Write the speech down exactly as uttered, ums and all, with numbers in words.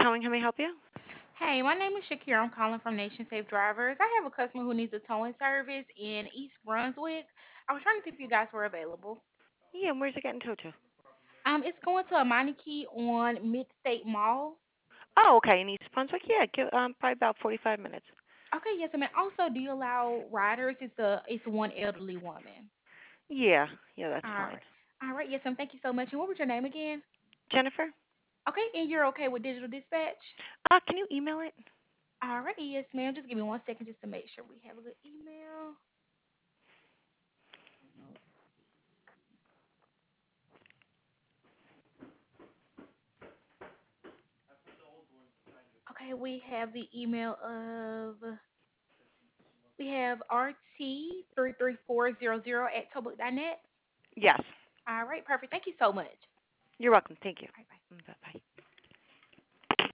calling. How may I help you? Hey, my name is Shakira. I'm calling from Nation Safe Drivers. I have a customer who needs a towing service in East Brunswick. I was trying to see if you guys were available. Yeah, and where's it getting towed to? Um, it's going to a Meineke on Mid State Mall. Oh, okay, in East Brunswick. Yeah, give, um, probably about forty-five minutes. Okay, yes, I mean. Also, do you allow riders? It's a it's one elderly woman. Yeah, yeah, that's All fine. right, all right, yes, ma'am. Thank you so much. And what was your name again? Jennifer, Okay, and you're okay with digital dispatch? uh, can you email it? All right, yes, ma'am. Just give me one second just to make sure we have a good email. Okay, we have the email of we have R T three three four zero zero at tobook dot net. Yes. All right, perfect. Thank you so much. You're welcome. Thank you. Bye bye. Bye bye.